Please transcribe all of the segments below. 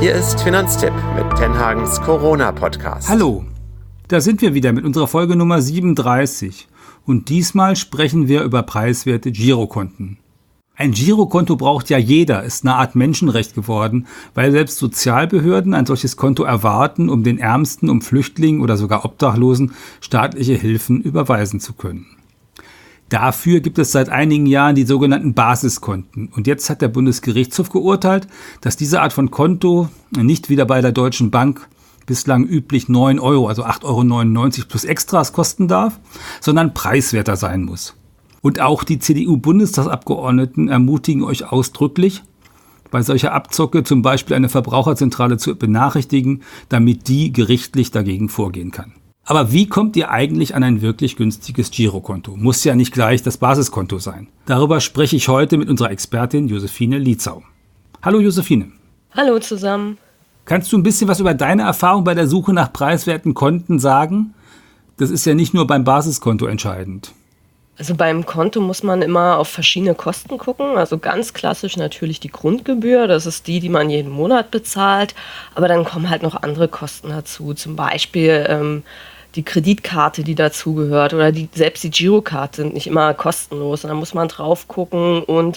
Hier ist Finanztipp mit Tenhagens Corona-Podcast. Hallo, da sind wir wieder mit unserer Folge Nummer 37 und diesmal sprechen wir über preiswerte Girokonten. Ein Girokonto braucht ja jeder, ist eine Art Menschenrecht geworden, weil selbst Sozialbehörden ein solches Konto erwarten, um den Ärmsten, um Flüchtlingen oder sogar Obdachlosen staatliche Hilfen überweisen zu können. Dafür gibt es seit einigen Jahren die sogenannten Basiskonten. Und jetzt hat der Bundesgerichtshof geurteilt, dass diese Art von Konto nicht wieder bei der Deutschen Bank bislang üblich 9 Euro, also 8,99 € plus Extras kosten darf, sondern preiswerter sein muss. Und auch die CDU-Bundestagsabgeordneten ermutigen euch ausdrücklich, bei solcher Abzocke zum Beispiel eine Verbraucherzentrale zu benachrichtigen, damit die gerichtlich dagegen vorgehen kann. Aber wie kommt ihr eigentlich an ein wirklich günstiges Girokonto? Muss ja nicht gleich das Basiskonto sein. Darüber spreche ich heute mit unserer Expertin Josephine Lietzau. Hallo Josephine. Hallo zusammen. Kannst du ein bisschen was über deine Erfahrung bei der Suche nach preiswerten Konten sagen? Das ist ja nicht nur beim Basiskonto entscheidend. Also beim Konto muss man immer auf verschiedene Kosten gucken. Also ganz klassisch natürlich die Grundgebühr. Das ist die man jeden Monat bezahlt. Aber dann kommen halt noch andere Kosten dazu. Zum Beispiel die Kreditkarte, die dazugehört. Oder selbst die Girokarte sind nicht immer kostenlos. Und da muss man drauf gucken und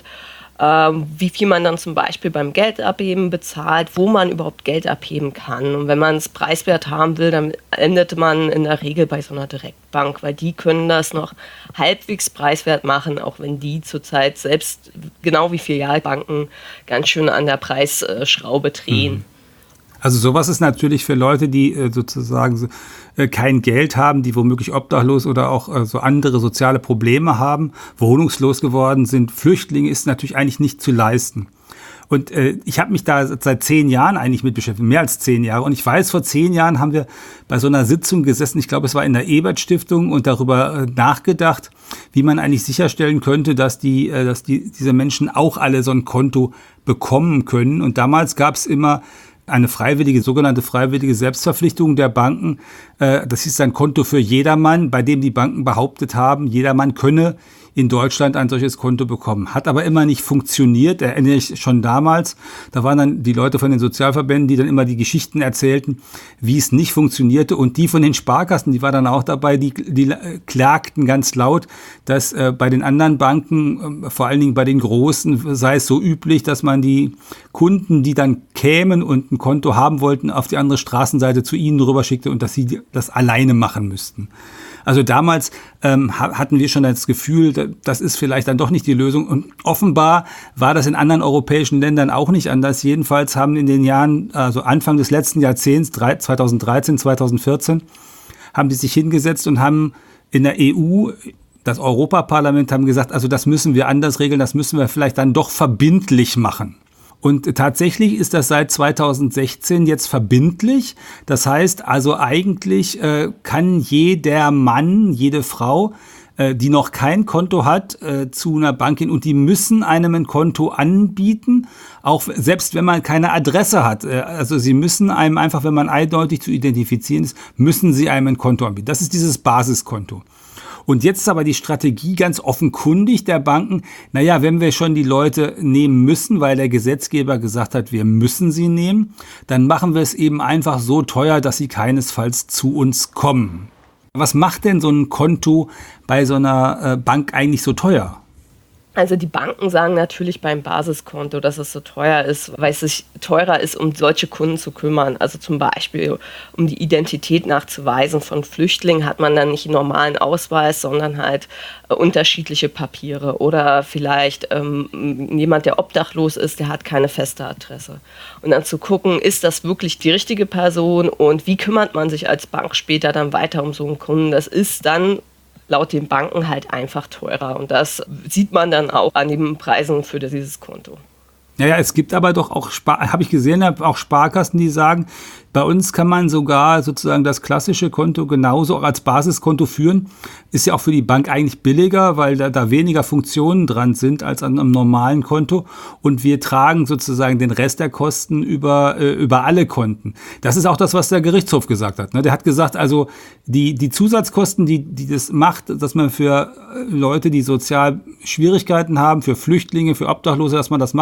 wie viel man dann zum Beispiel beim Geldabheben bezahlt, wo man überhaupt Geld abheben kann. Und wenn man es preiswert haben will, dann endet man in der Regel bei so einer Direktbank, weil die können das noch halbwegs preiswert machen, auch wenn die zurzeit selbst genau wie Filialbanken ganz schön an der Preisschraube drehen. Also sowas ist natürlich für Leute, die sozusagen kein Geld haben, die womöglich obdachlos oder auch so andere soziale Probleme haben, wohnungslos geworden sind. Flüchtlinge ist natürlich eigentlich nicht zu leisten. Und ich habe mich da seit 10 Jahren eigentlich mit beschäftigt, mehr als 10 Jahre. Und ich weiß, vor 10 Jahren haben wir bei so einer Sitzung gesessen, ich glaube, es war in der Ebert-Stiftung, und darüber nachgedacht, wie man eigentlich sicherstellen könnte, dass diese Menschen auch alle so ein Konto bekommen können. Und damals gab es immer eine sogenannte freiwillige Selbstverpflichtung der Banken. Das hieß ein Konto für jedermann, bei dem die Banken behauptet haben, jedermann könne in Deutschland ein solches Konto bekommen. Hat aber immer nicht funktioniert, erinnere ich schon damals. Da waren dann die Leute von den Sozialverbänden, die dann immer die Geschichten erzählten, wie es nicht funktionierte. Und die von den Sparkassen, die war dann auch dabei, die klagten ganz laut, dass bei den anderen Banken, vor allen Dingen bei den Großen, sei es so üblich, dass man die Kunden, die dann kämen und ein Konto haben wollten, auf die andere Straßenseite zu ihnen rüberschickte und dass sie das alleine machen müssten. Also damals hatten wir schon das Gefühl, das ist vielleicht dann doch nicht die Lösung. Und offenbar war das in anderen europäischen Ländern auch nicht anders. Jedenfalls haben in den Jahren, also Anfang des letzten Jahrzehnts, 2013, 2014, haben die sich hingesetzt und haben in der EU, das Europaparlament, haben gesagt, also das müssen wir anders regeln, das müssen wir vielleicht dann doch verbindlich machen. Und tatsächlich ist das seit 2016 jetzt verbindlich. Das heißt also eigentlich kann jeder Mann, jede Frau, die noch kein Konto hat, zu einer Bank gehen und die müssen einem ein Konto anbieten, auch selbst wenn man keine Adresse hat. Also sie müssen einem einfach, wenn man eindeutig zu identifizieren ist, müssen sie einem ein Konto anbieten. Das ist dieses Basiskonto. Und jetzt ist aber die Strategie ganz offenkundig der Banken, naja, wenn wir schon die Leute nehmen müssen, weil der Gesetzgeber gesagt hat, wir müssen sie nehmen, dann machen wir es eben einfach so teuer, dass sie keinesfalls zu uns kommen. Was macht denn so ein Konto bei so einer Bank eigentlich so teuer? Also die Banken sagen natürlich beim Basiskonto, dass es so teuer ist, weil es sich teurer ist, um solche Kunden zu kümmern. Also zum Beispiel, um die Identität nachzuweisen von Flüchtlingen, hat man dann nicht einen normalen Ausweis, sondern halt unterschiedliche Papiere. Oder vielleicht jemand, der obdachlos ist, der hat keine feste Adresse. Und dann zu gucken, ist das wirklich die richtige Person und wie kümmert man sich als Bank später dann weiter um so einen Kunden? Das ist dann laut den Banken halt einfach teurer. Und das sieht man dann auch an den Preisen für dieses Konto. Ja, es gibt aber doch auch, habe ich gesehen, auch Sparkassen, die sagen, bei uns kann man sogar sozusagen das klassische Konto genauso auch als Basiskonto führen. Ist ja auch für die Bank eigentlich billiger, weil da weniger Funktionen dran sind als an einem normalen Konto. Und wir tragen sozusagen den Rest der Kosten über alle Konten. Das ist auch das, was der Gerichtshof gesagt hat. Der hat gesagt, also die Zusatzkosten, die das macht, dass man für Leute, die sozial Schwierigkeiten haben, für Flüchtlinge, für Obdachlose, dass man das macht, die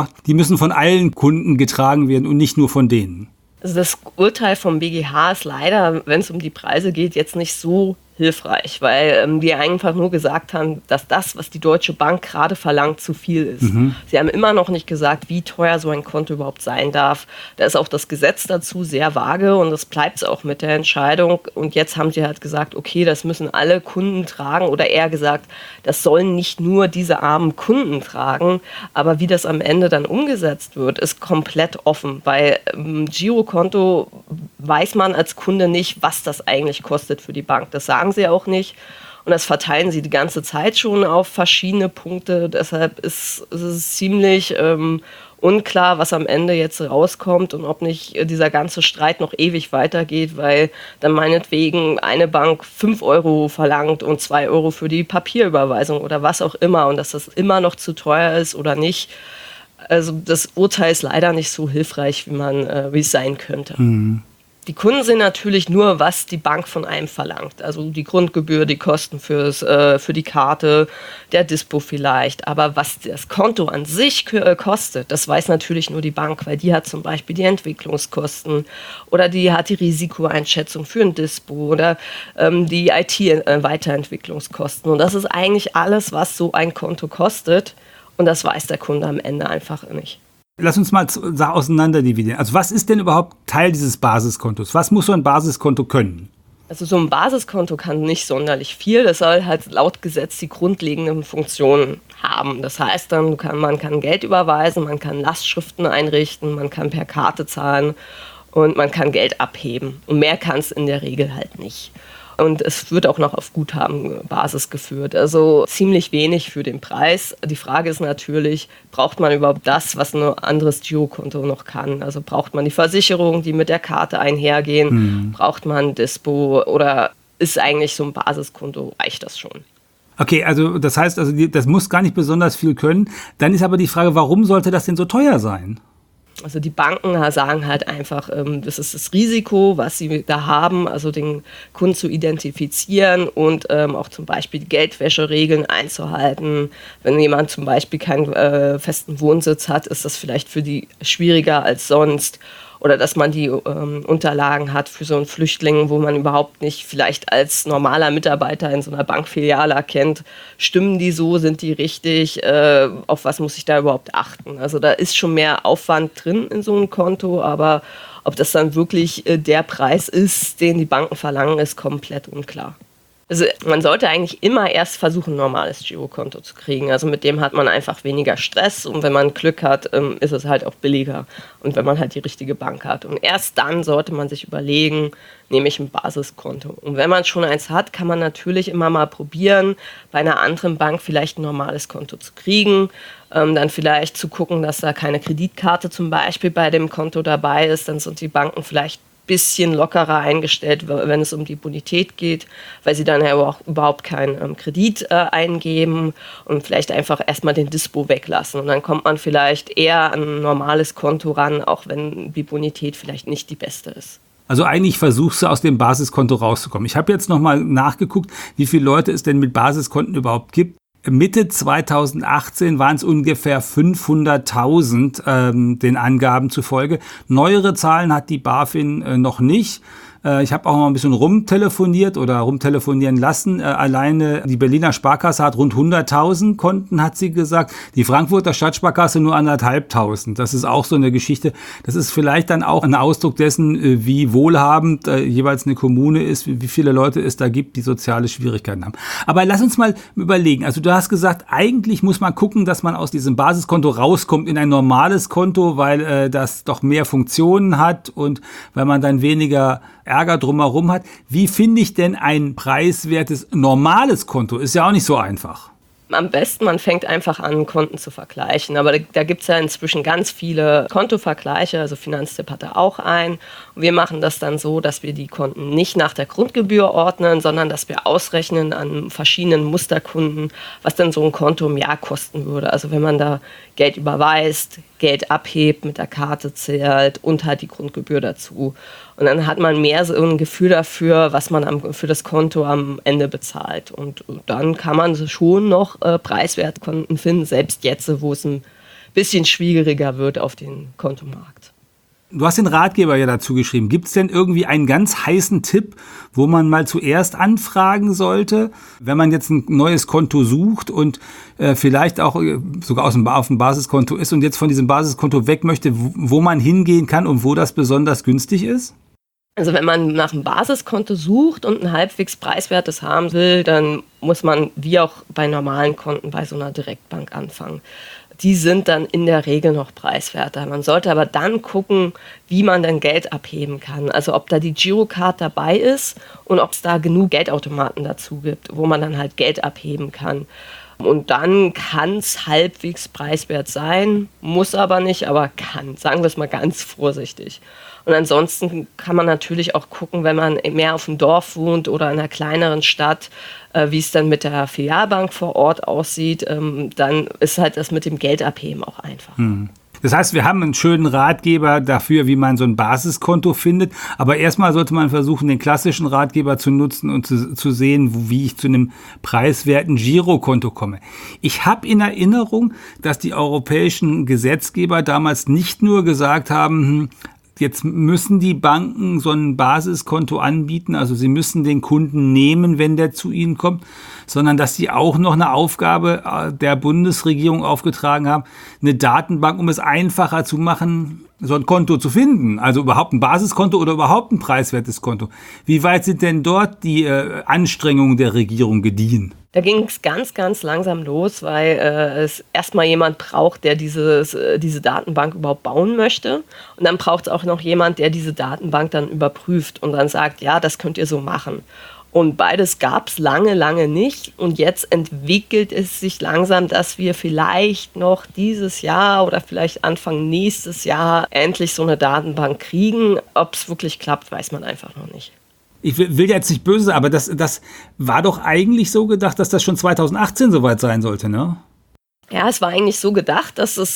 müssen von allen Kunden getragen werden und nicht nur von denen. Also das Urteil vom BGH ist leider, wenn es um die Preise geht, jetzt nicht so hilfreich, weil die einfach nur gesagt haben, dass das, was die Deutsche Bank gerade verlangt, zu viel ist. Sie haben immer noch nicht gesagt, wie teuer so ein Konto überhaupt sein darf. Da ist auch das Gesetz dazu sehr vage und das bleibt es auch mit der Entscheidung. Und jetzt haben sie halt gesagt, okay, das müssen alle Kunden tragen oder eher gesagt, das sollen nicht nur diese armen Kunden tragen, aber wie das am Ende dann umgesetzt wird, ist komplett offen. Bei Girokonto weiß man als Kunde nicht, was das eigentlich kostet für die Bank. Das sagen sie auch nicht. Und das verteilen sie die ganze Zeit schon auf verschiedene Punkte. Deshalb ist es ziemlich unklar, was am Ende jetzt rauskommt und ob nicht dieser ganze Streit noch ewig weitergeht, weil dann meinetwegen eine Bank 5 Euro verlangt und 2 Euro für die Papierüberweisung oder was auch immer und dass das immer noch zu teuer ist oder nicht. Also das Urteil ist leider nicht so hilfreich, wie es sein könnte. Die Kunden sehen natürlich nur, was die Bank von einem verlangt. Also die Grundgebühr, die Kosten für die Karte, der Dispo vielleicht. Aber was das Konto an sich kostet, das weiß natürlich nur die Bank, weil die hat zum Beispiel die Entwicklungskosten oder die hat die Risikoeinschätzung für ein Dispo oder die IT-Weiterentwicklungskosten. Und das ist eigentlich alles, was so ein Konto kostet. Und das weiß der Kunde am Ende einfach nicht. Lass uns mal auseinanderdividieren. Also was ist denn überhaupt Teil dieses Basiskontos? Was muss so ein Basiskonto können? Also so ein Basiskonto kann nicht sonderlich viel. Das soll halt laut Gesetz die grundlegenden Funktionen haben. Das heißt dann, man kann Geld überweisen, man kann Lastschriften einrichten, man kann per Karte zahlen und man kann Geld abheben. Und mehr kann es in der Regel halt nicht. Und es wird auch noch auf Guthabenbasis geführt. Also ziemlich wenig für den Preis. Die Frage ist natürlich, braucht man überhaupt das, was ein anderes Girokonto noch kann? Also braucht man die Versicherung, die mit der Karte einhergehen? Braucht man Dispo oder ist eigentlich so ein Basiskonto, reicht das schon? Okay, also das heißt, das muss gar nicht besonders viel können. Dann ist aber die Frage, warum sollte das denn so teuer sein? Also die Banken sagen halt einfach, das ist das Risiko, was sie da haben, also den Kunden zu identifizieren und auch zum Beispiel die Geldwäscheregeln einzuhalten. Wenn jemand zum Beispiel keinen festen Wohnsitz hat, ist das vielleicht für die schwieriger als sonst. Oder dass man die Unterlagen hat für so einen Flüchtling, wo man überhaupt nicht vielleicht als normaler Mitarbeiter in so einer Bankfiliale erkennt, stimmen die so, sind die richtig, auf was muss ich da überhaupt achten? Also da ist schon mehr Aufwand drin in so einem Konto, aber ob das dann wirklich der Preis ist, den die Banken verlangen, ist komplett unklar. Also man sollte eigentlich immer erst versuchen, ein normales Girokonto zu kriegen. Also mit dem hat man einfach weniger Stress und wenn man Glück hat, ist es halt auch billiger und wenn man halt die richtige Bank hat. Und erst dann sollte man sich überlegen, nehme ich ein Basiskonto. Und wenn man schon eins hat, kann man natürlich immer mal probieren, bei einer anderen Bank vielleicht ein normales Konto zu kriegen. Dann vielleicht zu gucken, dass da keine Kreditkarte zum Beispiel bei dem Konto dabei ist. Dann sind die Banken vielleicht bisschen lockerer eingestellt, wenn es um die Bonität geht, weil sie dann ja auch überhaupt keinen Kredit eingeben und vielleicht einfach erstmal den Dispo weglassen. Und dann kommt man vielleicht eher an ein normales Konto ran, auch wenn die Bonität vielleicht nicht die beste ist. Also eigentlich versuchst du aus dem Basiskonto rauszukommen. Ich habe jetzt nochmal nachgeguckt, wie viele Leute es denn mit Basiskonten überhaupt gibt. Mitte 2018 waren es ungefähr 500.000 den Angaben zufolge. Neuere Zahlen hat die BaFin noch nicht. Ich habe auch mal ein bisschen rumtelefonieren lassen. Alleine die Berliner Sparkasse hat rund 100.000 Konten, hat sie gesagt. Die Frankfurter Stadtsparkasse nur 1.500. Das ist auch so eine Geschichte. Das ist vielleicht dann auch ein Ausdruck dessen, wie wohlhabend jeweils eine Kommune ist, wie viele Leute es da gibt, die soziale Schwierigkeiten haben. Aber lass uns mal überlegen. Also du hast gesagt, eigentlich muss man gucken, dass man aus diesem Basiskonto rauskommt in ein normales Konto, weil das doch mehr Funktionen hat und weil man dann weniger Ärger drumherum hat. Wie finde ich denn ein preiswertes, normales Konto? Ist ja auch nicht so einfach. Am besten, man fängt einfach an, Konten zu vergleichen. Aber da gibt es ja inzwischen ganz viele Kontovergleiche, also Finanztipp hat da auch einen. Und wir machen das dann so, dass wir die Konten nicht nach der Grundgebühr ordnen, sondern dass wir ausrechnen an verschiedenen Musterkunden, was denn so ein Konto im Jahr kosten würde. Also wenn man da Geld überweist, Geld abhebt, mit der Karte zählt und halt die Grundgebühr dazu. Und dann hat man mehr so ein Gefühl dafür, was man für das Konto am Ende bezahlt. Und dann kann man schon noch preiswert Konten finden, selbst jetzt, wo es ein bisschen schwieriger wird auf den Kontomarkt. Du hast den Ratgeber ja dazu geschrieben. Gibt es denn irgendwie einen ganz heißen Tipp, wo man mal zuerst anfragen sollte, wenn man jetzt ein neues Konto sucht und vielleicht auch sogar auf dem Basiskonto ist und jetzt von diesem Basiskonto weg möchte, wo man hingehen kann und wo das besonders günstig ist? Also wenn man nach einem Basiskonto sucht und ein halbwegs preiswertes haben will, dann muss man wie auch bei normalen Konten bei so einer Direktbank anfangen. Die sind dann in der Regel noch preiswerter. Man sollte aber dann gucken, wie man dann Geld abheben kann. Also ob da die Girocard dabei ist und ob es da genug Geldautomaten dazu gibt, wo man dann halt Geld abheben kann. Und dann kann es halbwegs preiswert sein, muss aber nicht, aber kann. Sagen wir es mal ganz vorsichtig. Und ansonsten kann man natürlich auch gucken, wenn man mehr auf dem Dorf wohnt oder in einer kleineren Stadt, wie es dann mit der Filialbank vor Ort aussieht, dann ist halt das mit dem Geldabheben auch einfach. Das heißt, wir haben einen schönen Ratgeber dafür, wie man so ein Basiskonto findet. Aber erstmal sollte man versuchen, den klassischen Ratgeber zu nutzen und zu sehen, wie ich zu einem preiswerten Girokonto komme. Ich habe in Erinnerung, dass die europäischen Gesetzgeber damals nicht nur gesagt haben, jetzt müssen die Banken so ein Basiskonto anbieten, also sie müssen den Kunden nehmen, wenn der zu ihnen kommt, sondern dass sie auch noch eine Aufgabe der Bundesregierung aufgetragen haben, eine Datenbank, um es einfacher zu machen, so ein Konto zu finden, also überhaupt ein Basiskonto oder überhaupt ein preiswertes Konto. Wie weit sind denn dort die Anstrengungen der Regierung gediehen? Da ging es ganz, ganz langsam los, weil es erstmal jemand braucht, der diese Datenbank überhaupt bauen möchte. Und dann braucht es auch noch jemand, der diese Datenbank dann überprüft und dann sagt, ja, das könnt ihr so machen. Und beides gab es lange, lange nicht. Und jetzt entwickelt es sich langsam, dass wir vielleicht noch dieses Jahr oder vielleicht Anfang nächstes Jahr endlich so eine Datenbank kriegen. Ob es wirklich klappt, weiß man einfach noch nicht. Ich will jetzt nicht böse sein, aber das war doch eigentlich so gedacht, dass das schon 2018 soweit sein sollte, ne? Ja, es war eigentlich so gedacht, dass es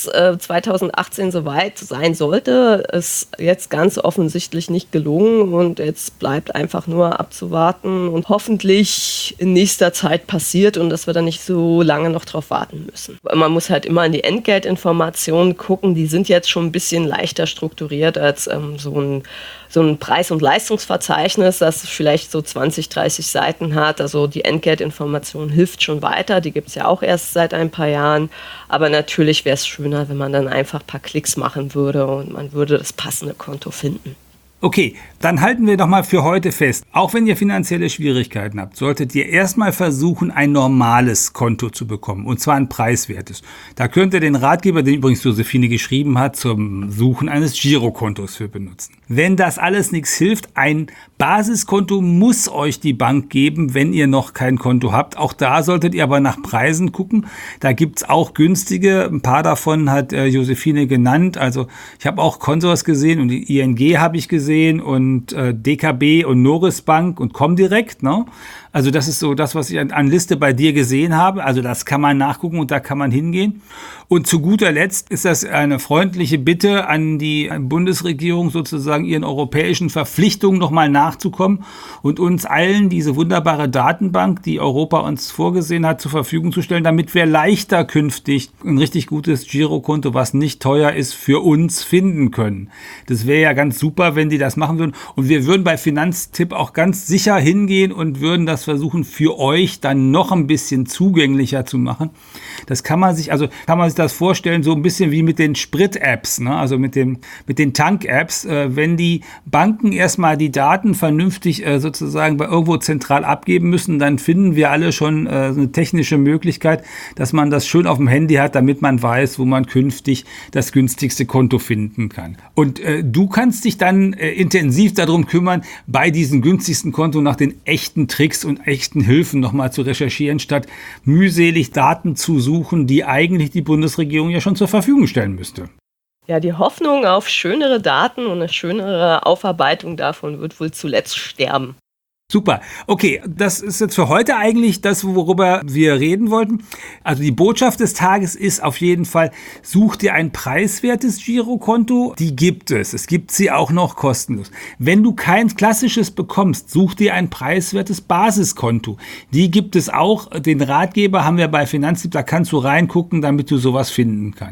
2018 soweit sein sollte. Ist jetzt ganz offensichtlich nicht gelungen und jetzt bleibt einfach nur abzuwarten und hoffentlich in nächster Zeit passiert und dass wir dann nicht so lange noch drauf warten müssen. Man muss halt immer in die Entgeltinformationen gucken, die sind jetzt schon ein bisschen leichter strukturiert als so ein Preis- und Leistungsverzeichnis, das vielleicht so 20, 30 Seiten hat. Also die Entgeltinformation hilft schon weiter, die gibt es ja auch erst seit ein paar Jahren. Aber natürlich wäre es schöner, wenn man dann einfach ein paar Klicks machen würde und man würde das passende Konto finden. Okay, dann halten wir doch mal für heute fest. Auch wenn ihr finanzielle Schwierigkeiten habt, solltet ihr erstmal versuchen, ein normales Konto zu bekommen. Und zwar ein preiswertes. Da könnt ihr den Ratgeber, den übrigens Josephine geschrieben hat, zum Suchen eines Girokontos für benutzen. Wenn das alles nichts hilft, ein Basiskonto muss euch die Bank geben, wenn ihr noch kein Konto habt. Auch da solltet ihr aber nach Preisen gucken. Da gibt's auch günstige. Ein paar davon hat Josephine genannt. Also ich habe auch Consors gesehen und die ING habe ich gesehen und DKB und Noris Bank und Comdirect, ne? Also das ist so das, was ich an Liste bei dir gesehen habe. Also das kann man nachgucken und da kann man hingehen. Und zu guter Letzt ist das eine freundliche Bitte an die Bundesregierung, sozusagen ihren europäischen Verpflichtungen nochmal nachzukommen und uns allen diese wunderbare Datenbank, die Europa uns vorgesehen hat, zur Verfügung zu stellen, damit wir leichter künftig ein richtig gutes Girokonto, was nicht teuer ist, für uns finden können. Das wäre ja ganz super, wenn die das machen würden. Und wir würden bei Finanztipp auch ganz sicher hingehen und würden das versuchen, für euch dann noch ein bisschen zugänglicher zu machen. Das kann man sich das vorstellen, so ein bisschen wie mit den Sprit-Apps, ne? Also mit den Tank-Apps. Wenn die Banken erstmal die Daten vernünftig sozusagen bei irgendwo zentral abgeben müssen, dann finden wir alle schon eine technische Möglichkeit, dass man das schön auf dem Handy hat, damit man weiß, wo man künftig das günstigste Konto finden kann. Und du kannst dich dann intensiv darum kümmern, bei diesem günstigsten Konto nach den echten Tricks und echten Hilfen nochmal zu recherchieren, statt mühselig Daten zu suchen, die eigentlich die Bundesregierung ja schon zur Verfügung stellen müsste. Ja, die Hoffnung auf schönere Daten und eine schönere Aufarbeitung davon wird wohl zuletzt sterben. Super. Okay, das ist jetzt für heute eigentlich das, worüber wir reden wollten. Also die Botschaft des Tages ist auf jeden Fall, such dir ein preiswertes Girokonto. Die gibt es. Es gibt sie auch noch kostenlos. Wenn du kein klassisches bekommst, such dir ein preiswertes Basiskonto. Die gibt es auch. Den Ratgeber haben wir bei Finanztipp, da kannst du reingucken, damit du sowas finden kannst.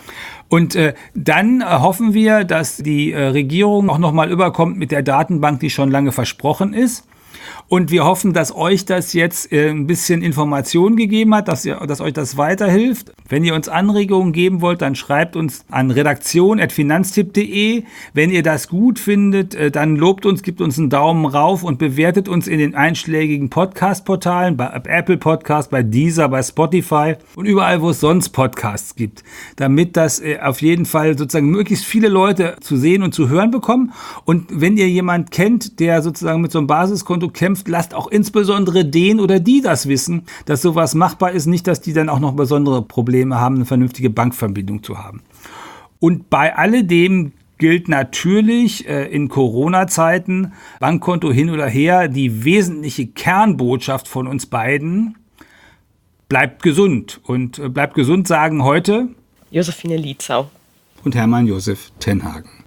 Und dann hoffen wir, dass die Regierung auch nochmal überkommt mit der Datenbank, die schon lange versprochen ist. Und wir hoffen, dass euch das jetzt ein bisschen Information gegeben hat, dass euch das weiterhilft. Wenn ihr uns Anregungen geben wollt, dann schreibt uns an redaktion@finanztipp.de. Wenn ihr das gut findet, dann lobt uns, gebt uns einen Daumen rauf und bewertet uns in den einschlägigen Podcast-Portalen, bei Apple Podcast, bei Deezer, bei Spotify und überall, wo es sonst Podcasts gibt, damit das auf jeden Fall sozusagen möglichst viele Leute zu sehen und zu hören bekommen. Und wenn ihr jemand kennt, der sozusagen mit so einem Basiskonto kämpft, lasst auch insbesondere den oder die das wissen, dass sowas machbar ist, nicht, dass die dann auch noch besondere Probleme haben, eine vernünftige Bankverbindung zu haben. Und bei alledem gilt natürlich in Corona-Zeiten, Bankkonto hin oder her, die wesentliche Kernbotschaft von uns beiden: bleibt gesund. Und bleibt gesund sagen heute Josephine Lietzau und Hermann Josef Tenhagen.